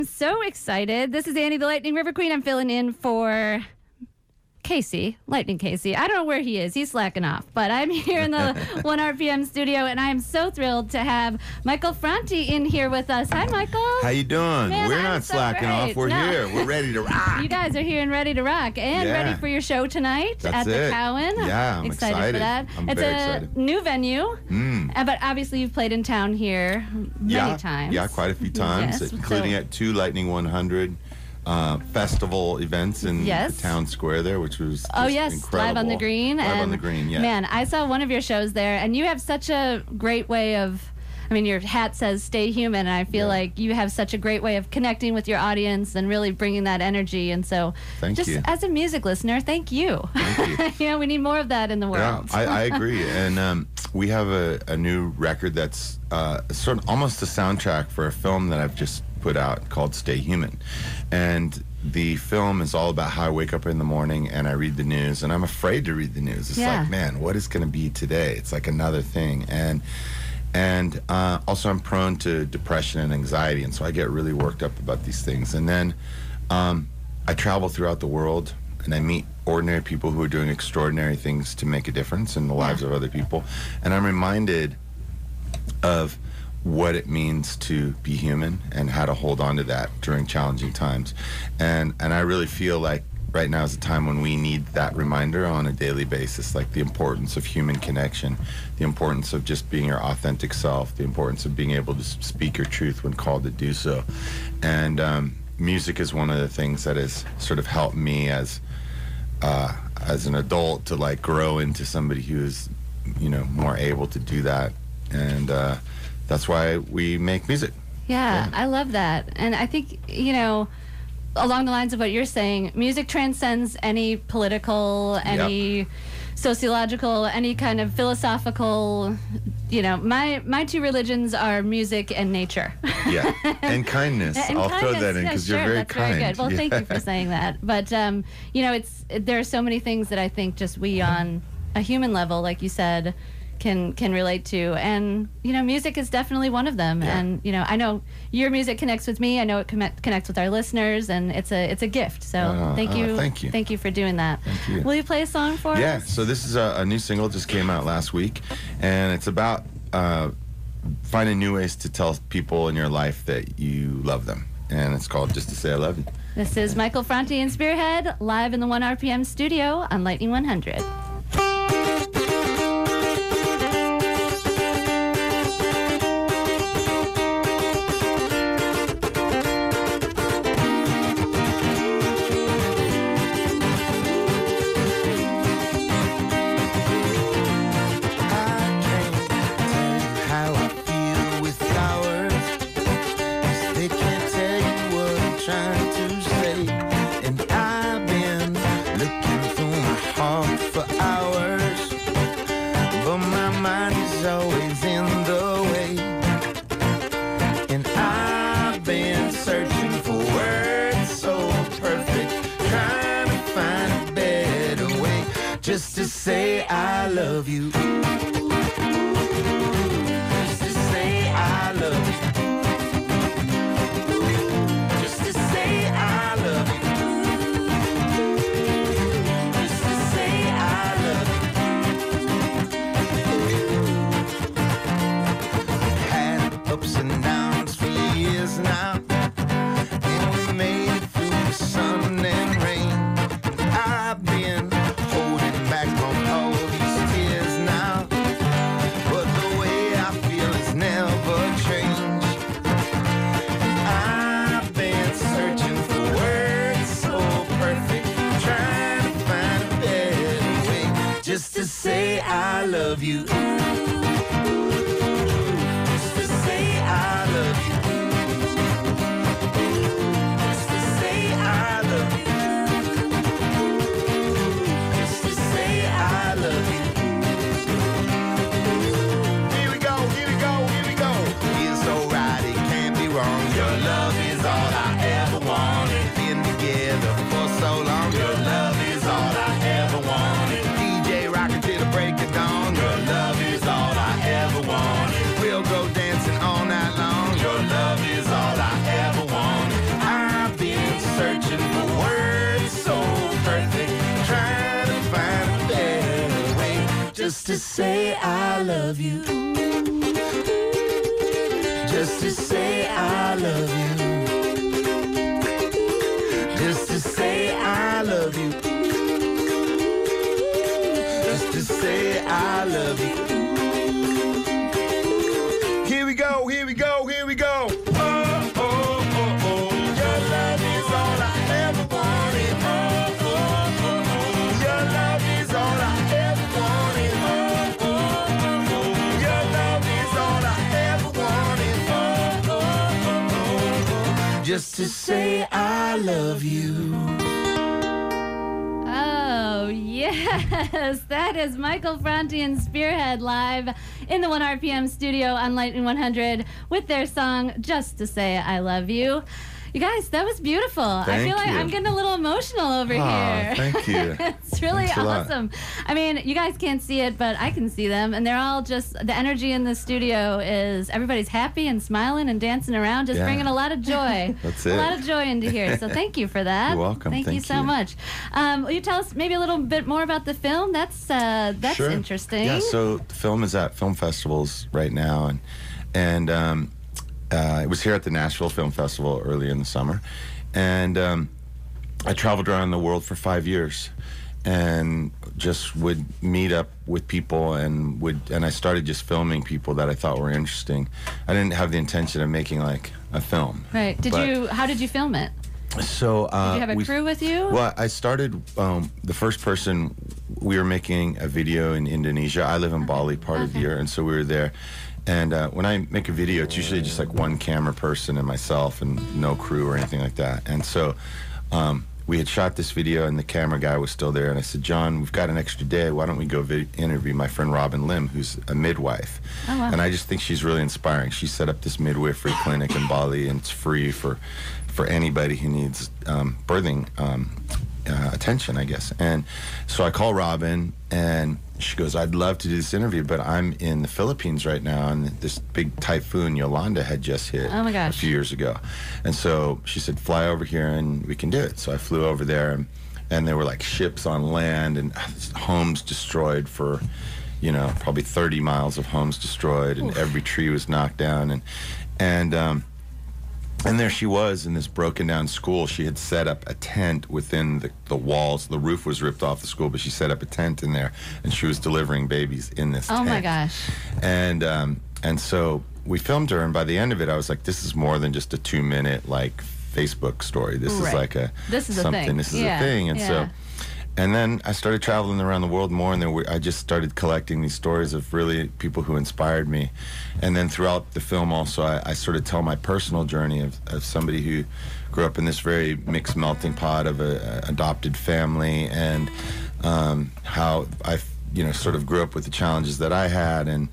I'm so excited. This is Annie the Lightning River Queen. I'm filling in for Casey, Lightning Casey. I don't know where he is. He's slacking off. But I'm here in the 1RPM studio, and I am so thrilled to have Michael Franti in here with us. Hi, Michael. How you doing? Man, We're I'm not so slacking great. off. We're here. We're ready to rock. You guys are here and ready to rock and Yeah. ready for your show tonight That's at the it. Cowan. Yeah, I'm excited for excited. that. I'm it's very a excited. new venue, but obviously you've played in town here many times. Yeah, quite a few times, Yes, including so- at 2 Lightning 100 festival events in Yes. the town square there, which was Oh just yes, incredible. Live on the Green. Live on And the Green, yeah. Man, I saw one of your shows there, and you have such a great way of. I mean, your hat says "Stay Human," and I feel Yeah. like you have such a great way of connecting with your audience and really bringing that energy. And so, Thank just you. as a music listener, thank you. Thank you. You know, we need more of that in the Yeah, world. I agree. And we have a new record that's sort of almost a soundtrack for a film that I've just put out called Stay Human. And the film is all about how I wake up in the morning and I read the news, and I'm afraid to read the news. It's Yeah. like, man, what is going to be today? It's like another thing. And also I'm prone to depression and anxiety, and so I get really worked up about these things. And then I travel throughout the world, and I meet ordinary people who are doing extraordinary things to make a difference in the lives of other people. And I'm reminded of what it means to be human and how to hold on to that during challenging times. And I really feel like right now is a time when we need that reminder on a daily basis, like the importance of human connection, the importance of just being your authentic self, the importance of being able to speak your truth when called to do so. And music is one of the things that has sort of helped me as an adult to like grow into somebody who is, you know, more able to do that. And that's why we make music. Yeah, I love that. And I think, you know, along the lines of what you're saying, music transcends any political, any sociological, any kind of philosophical, you know, my two religions are music and nature. Yeah, and kindness. And I'll throw kindness, that in yeah, because sure, you're very that's kind. Very good. Well, Yeah. thank you for saying that. But you know, there are so many things that I think just we on a human level, like you said, can relate to, and you know, music is definitely one of them. Yeah. And you know, I know your music connects with me. I know it connects with our listeners, and it's a gift. So thank you for doing that. Thank you. Will you play a song for Yeah, us? so this is a new single, just came out last week, and it's about finding new ways to tell people in your life that you love them. And it's called Just to Say I Love You. This is Michael Franti and Spearhead live in the 1RPM studio on Lightning 100. How I feel with flowers, 'cause they can't tell you what I'm trying to say. And I've been looking through my heart for hours, but my mind is always in the way. And I've been searching for words so perfect, trying to find a better way just to say I love you. Just to say I love you. Just to say I love you. Just to say I love you. We've had ups and downs for years now, and we made it through the sun and rain. I've been holding back on all these tears now, but the way I feel has never changed. I've been searching for words so perfect, trying to find a better way just to say I love you. Just to say I love you. Just to say I love you. Just to say I love you. Here we go, here we go, here we go. Feels so right, it can't be wrong. Your love is all I ever wanted. Been together for so long. Your love is all I ever wanted. DJ rockin' till the break of dawn. Your love is to say I love you. Just to say I love you. Just to say I love you. Just to say I love you. Here we go, here we go, here we go. Oh, oh, oh, oh. Your love is all I ever wanted. Oh, oh, oh, oh. Your love is all I ever wanted. Oh, oh, oh, oh. Your love is all I ever wanted. Oh, oh, oh, oh. Just to say I love you. Oh, yes. That is Michael Franti and Spearhead live in the 1RPM studio on Lightning 100 with their song Just to Say I Love You. You guys, that was beautiful. I Thank feel like you. I'm getting a little emotional over here. Thank you. It's really Thanks a lot. awesome. I mean, you guys can't see it, but I can see them. And they're all just, the energy in the studio is everybody's happy and smiling and dancing around, just Yeah. bringing a lot of joy. That's A it. lot of joy into here. So thank you for that. You're welcome. Thank you Thank so you. much. Will you tell us maybe a little bit more about the film? That's Sure. interesting. Yeah, so the film is at film festivals right now, and it was here at the Nashville Film Festival earlier in the summer, and I traveled around the world for 5 years, and just would meet up with people and I started just filming people that I thought were interesting. I didn't have the intention of making like a film. Right. How did you film it? So Did you have a crew with you? Well, I started the first person. We were making a video in Indonesia. I live in Bali part of the year, and so we were there. And when I make a video, it's usually just like one camera person and myself, and no crew or anything like that. And so we had shot this video, and the camera guy was still there. And I said, John, we've got an extra day. Why don't we go interview my friend Robin Lim, who's a midwife? Oh, wow. And I just think she's really inspiring. She set up this midwifery clinic in Bali, and it's free for anybody who needs birthing attention, I guess. And so I call Robin, and she goes, I'd love to do this interview, but I'm in the Philippines right now, and this big typhoon Yolanda had just hit Oh my gosh. a few years ago. And so she said, fly over here and we can do it. So I flew over there, and there were like ships on land and homes destroyed for, probably 30 miles of homes destroyed, and every tree was knocked down. And there she was in this broken down school. She had set up a tent within the walls. The roof was ripped off the school, but she set up a tent in there, and she was delivering babies in this tent. Oh my gosh. And so we filmed her, and by the end of it, I was like, this is more than just a 2-minute like Facebook story. This is Right. like This is a something. thing. This is Yeah, a thing. And yeah. so. And then I started traveling around the world more, and then I just started collecting these stories of really people who inspired me. And then throughout the film also, I sort of tell my personal journey of somebody who grew up in this very mixed melting pot of a adopted family, and how I sort of grew up with the challenges that I had, and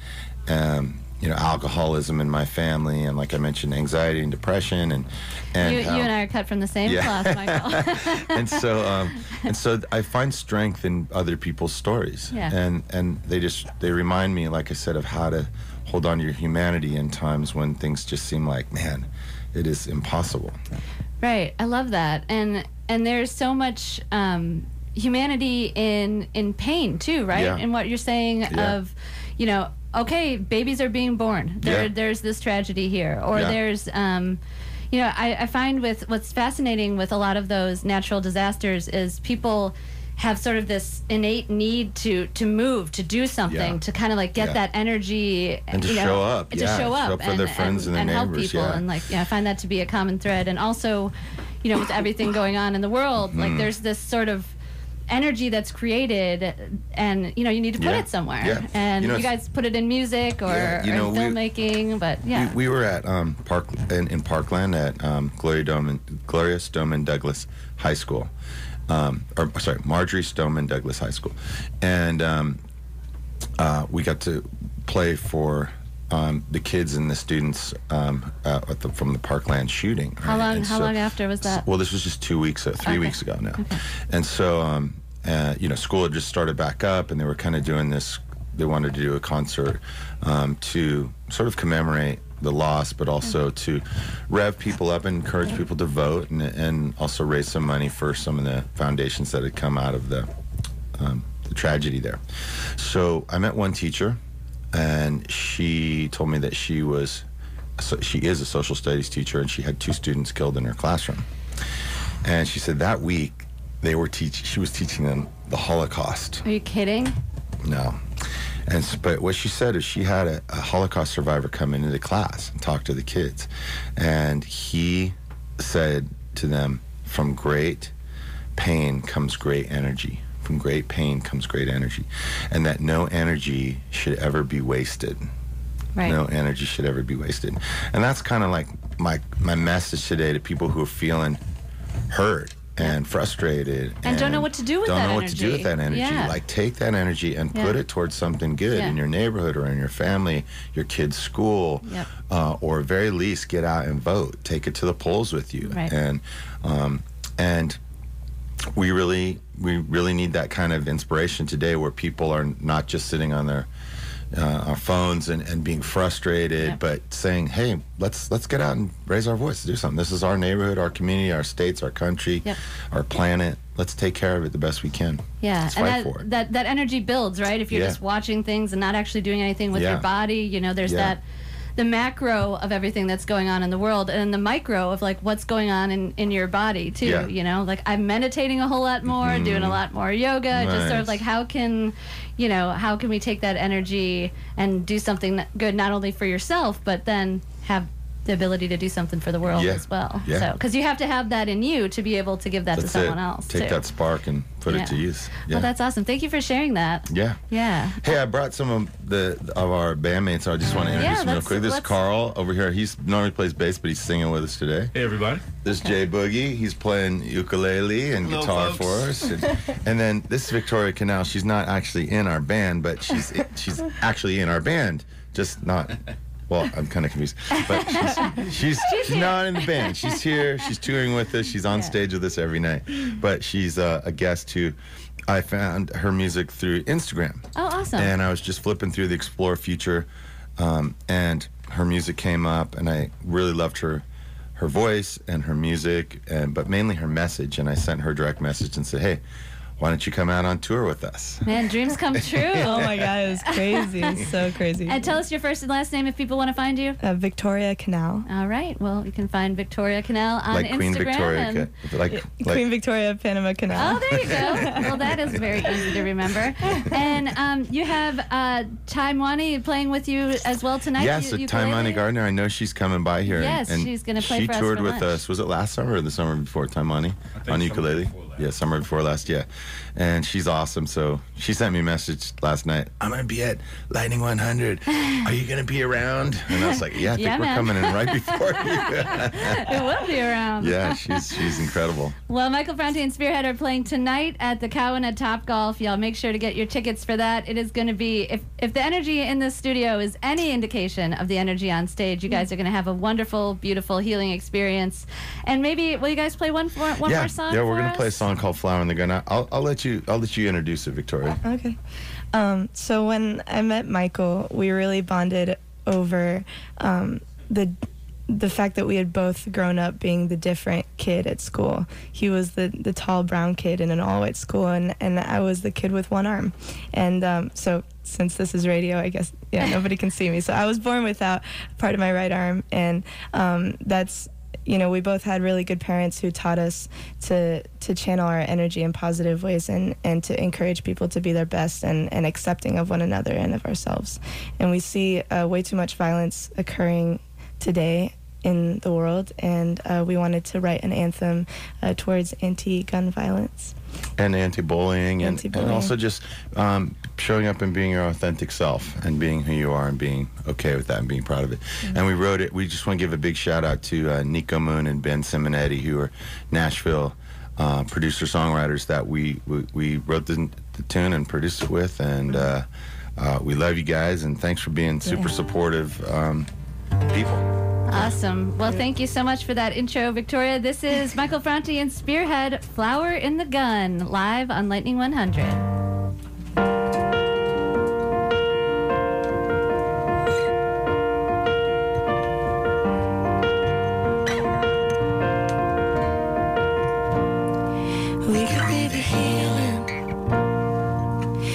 alcoholism in my family, and like I mentioned, anxiety and depression, and You how- and I are cut from the same Yeah. cloth, Michael. and so I find strength in other people's stories, Yeah. and they remind me, like I said, of how to hold on to your humanity in times when things just seem like, man, it is impossible. Right. I love that. And there's so much humanity in pain too, right? Yeah. In what you're saying Yeah. of, okay, babies are being born. Yeah. There's this tragedy here, or Yeah. there's I find with what's fascinating with a lot of those natural disasters is people have sort of this innate need to move, to do something, Yeah. to kind of like get Yeah. that energy And to show up, to yeah, show up for their friends and their help neighbors, people, yeah. and I find that to be a common thread. And also, with everything going on in the world, like there's this sort of energy that's created, and you need to put Yeah. it somewhere. Yeah. And You know, you guys put it in music or, Yeah, or in we- filmmaking, but yeah. We were at in Parkland at Gloria Stoneman Douglas High School, Marjorie Stoneman Douglas High School, and we got to play for the kids and the students from the Parkland shooting. How right? long? And How so- long after was that? Well, this was just 3 Okay. weeks ago now, and so school had just started back up, and they were kind of doing this. They wanted to do a concert to sort of commemorate the loss, but also to rev people up and encourage people to vote, and also raise some money for some of the foundations that had come out of the the tragedy there. So I met one teacher, and she told me that she is a social studies teacher, and she had 2 students killed in her classroom. And she said that week she was teaching them the Holocaust. Are you kidding? No. But what she said is she had a Holocaust survivor come into the class and talk to the kids. And he said to them, from great pain comes great energy. From great pain comes great energy. And that no energy should ever be wasted. Right. No energy should ever be wasted. And that's kind of like my message today to people who are feeling hurt and frustrated and don't know what to do with that energy. Don't know what to do with that energy. Yeah. Like, take that energy and put it towards something good in your neighborhood or in your family, your kid's school, or at very least get out and vote. Take it to the polls with you. Right. And we really need that kind of inspiration today, where people are not just sitting on their our phones and being frustrated, but saying, hey, let's get out and raise our voice, do something. This is our neighborhood, our community, our states, our country, our planet. Let's take care of it the best we can. Yeah, let's and fight for it. that energy builds, right? If you're just watching things and not actually doing anything with your body, you know, there's the macro of everything that's going on in the world, and the micro of like what's going on in your body too. You know, like I'm meditating a whole lot more, doing a lot more yoga, just sort of like how can we take that energy and do something good, not only for yourself, but then have the ability to do something for the world as well. So, because you have to have that in you to be able to give that to someone else. Take that spark and put it to use. Well, that's awesome. Thank you for sharing that. Yeah. Hey, I brought some of our bandmates. I just want to introduce them real quick. This is Carl over here. He's normally plays bass, but he's singing with us today. Hey, everybody. This is Jay Boogie. He's playing ukulele and guitar for us. And then this is Victoria Canal. She's not actually in our band, but she's actually in our band, just not. Well, I'm kind of confused, but she's not in the band. She's here. She's touring with us. She's on stage with us every night. But she's a guest who I found her music through Instagram. Oh, awesome! And I was just flipping through the Explore Future, and her music came up, and I really loved her voice and her music, but mainly her message. And I sent her a direct message and said, "Hey, why don't you come out on tour with us?" Man, dreams come true. Oh my God, it was crazy. It's so crazy. And tell us your first and last name if people want to find you. Victoria Canal. All right. Well, you can find Victoria Canal on like Queen Instagram. Victoria, Queen Victoria Panama Canal. Oh, there you go. Well, that is very easy to remember. And you have Taimani playing with you as well tonight. Yes, Taimani Gardner. I know she's coming by here. Yes, and she's going to play for us. She toured for with lunch. us. Was it last summer or the summer before, Taimani? On ukulele? Yeah, summer before last, And she's awesome. So she sent me a message last night. I'm going to be at Lightning 100. Are you going to be around? And I was like, I think we're coming in right before you. It will be around. Yeah, she's incredible. Well, Michael Franti and Spearhead are playing tonight at the Cowan at Topgolf. Y'all make sure to get your tickets for that. It is going to be, if the energy in this studio is any indication of the energy on stage, you guys are going to have a wonderful, beautiful, healing experience. And maybe, will you guys play one more song? Yeah, we're going to play a song called Flower in the Gun. I'll let you introduce it, Victoria. Okay. So when I met Michael, we really bonded over the fact that we had both grown up being the different kid at school. He was the tall brown kid in an all-white school, and I was the kid with one arm. And so since this is radio, I guess, nobody can see me. So I was born without part of my right arm, and that's, we both had really good parents who taught us to channel our energy in positive ways and to encourage people to be their best and accepting of one another and of ourselves. And we see way too much violence occurring today in the world, and we wanted to write an anthem towards anti-gun violence. And anti-bullying, and also just showing up and being your authentic self and being who you are and being okay with that and being proud of it. And we wrote it. We just want to give a big shout out to Nico Moon and Ben Simonetti, who are Nashville producer-songwriters that we wrote the tune and produced it with. And we love you guys, and thanks for being super supportive people. Awesome. Well, thank you so much for that intro, Victoria. This is Michael Franti and Spearhead, Flower in the Gun, live on Lightning 100. We could be the healing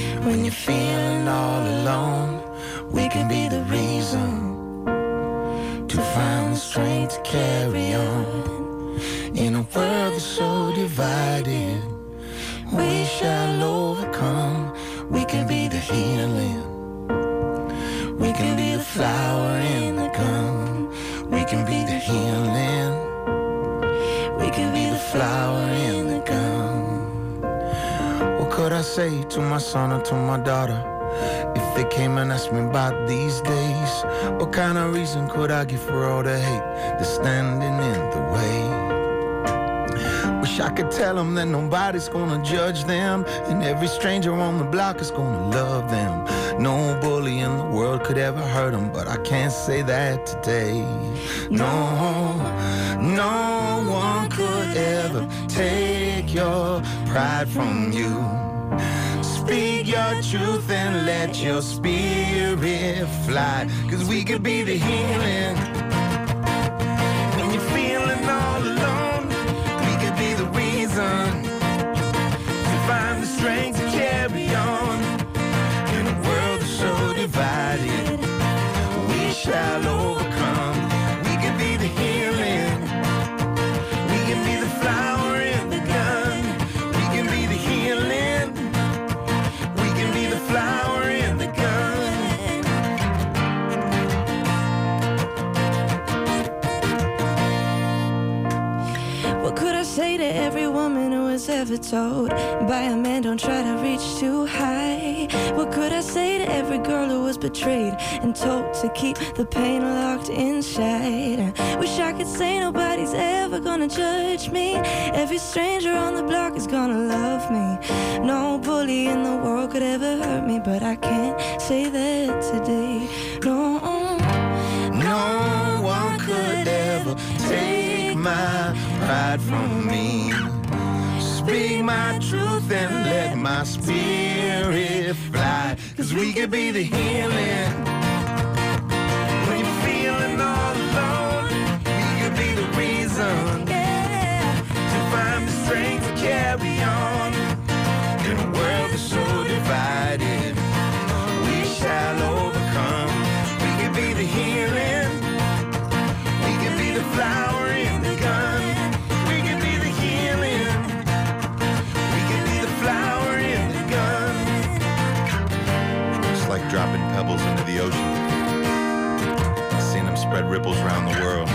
feeling all alone, we can be the reason to find the strength to carry on. In a world that's so divided, we shall overcome. We can be the healing. We can be the flower in the gun. We can be the healing. We can be the flower in the gun. What could I say to my son or to my daughter if they came and asked me about these days? What kind of reason could I give for all the hate that's standing in the way? Wish I could tell them that nobody's gonna judge them, and every stranger on the block is gonna love them. No bully in the world could ever hurt them, but I can't say that today. No, no one could ever take your pride from you. Speak your truth and let your spirit fly, 'cause we could be the healing. When you're feeling all alone, we could be the reason to find the strength to carry on. In a world that's so divided, we shall overcome. We can be the healing. We can be the flower in the gun. We can be the healing. We can be the flower in the gun. What could I say to every woman who was ever told by a man, don't try to reach too high? What could I say to every girl who was betrayed and told to keep the pain locked inside? I wish I could say nobody's ever gonna judge me. Every stranger on the block is gonna love me. No bully in the world could ever hurt me, but I can't say that today. No, No one could ever take my pride from me. Speak my truth and let my spirit fly, 'cause we could be the healing. When you're feeling all alone, we could be the reason to find the strength to carry on. In a world that's so divided, we shall overcome. We can be the healing. We can be the flower in the gun. We can be the healing. We can be the flower in the gun. It's like dropping pebbles into the ocean, seeing them spread ripples around the world.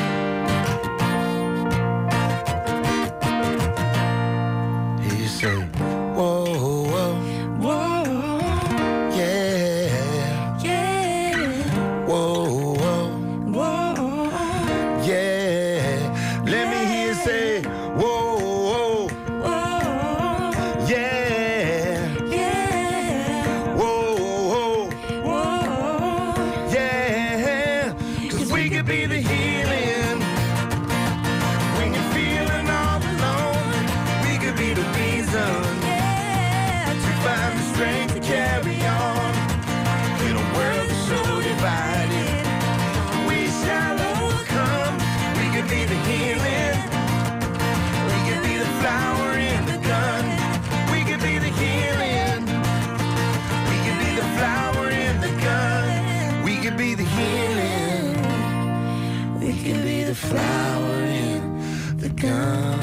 He said, whoa, whoa, whoa, yeah, yeah, whoa, whoa, whoa, yeah. Let me hear you say, whoa, whoa, whoa, yeah, yeah, whoa, whoa, whoa. yeah. 'Cause we could be the healing. When you're feeling all alone, we could be the reason to find the strength to carry on. In a world that's so divided, we shall overcome. We could be the healing. We could be the flower in the gun. We could be the healing. We could be the flower in the gun. We could be the healing. We could be the flower in the gun.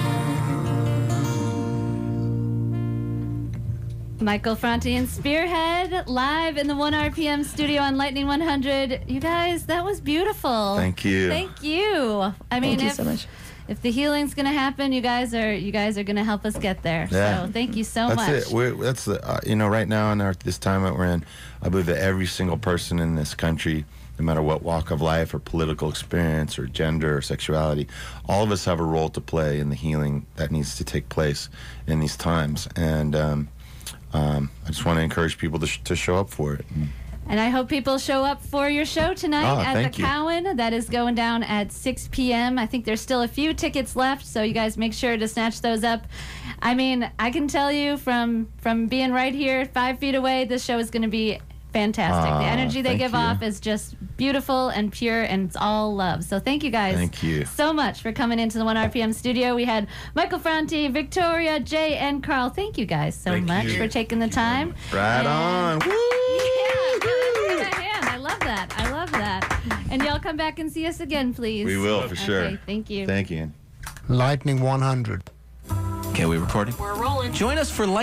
Michael Franti and Spearhead live in the 1RPM studio on Lightning 100. You guys, that was beautiful. Thank you. Thank you. I mean, Thank you if, so much. if the healing's gonna happen, you guys are gonna help us get there. Yeah. So thank you so That's much. it. That's the right now in this time that we're in, I believe that every single person in this country, no matter what walk of life or political experience or gender or sexuality, all of us have a role to play in the healing that needs to take place in these times. And I just want to encourage people to show up for it. And I hope people show up for your show tonight at the thank you. Cowan. That is going down at 6 p.m. I think there's still a few tickets left, so you guys make sure to snatch those up. I mean, I can tell you from being right here 5 feet away, this show is going to be fantastic. The energy they thank give you. off is just beautiful and pure, and it's all love. So thank you guys Thank you. so much for coming into the 1RPM studio. We had Michael Franti, Victoria, Jay, and Carl. Thank you guys so Thank much you. for taking the time. Right And on. Woo! that. I love that. And y'all come back and see us again, please. We will, for sure. Okay, thank you. Thank you. Lightning 100. Okay, we recording? We're rolling. Join us for Light.